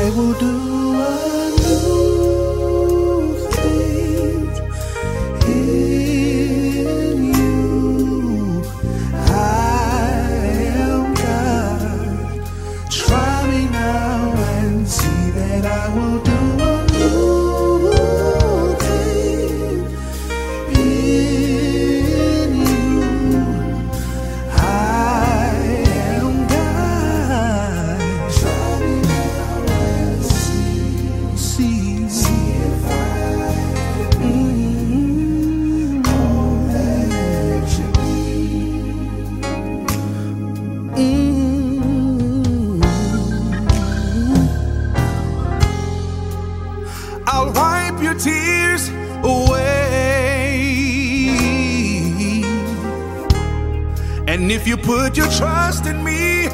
will do a new thing in you. I am God. Try me now and see that I will do a new thing in you. I am God. Try me now and see if I all that you need. I'll wipe your tears away. And if you put your trust in me,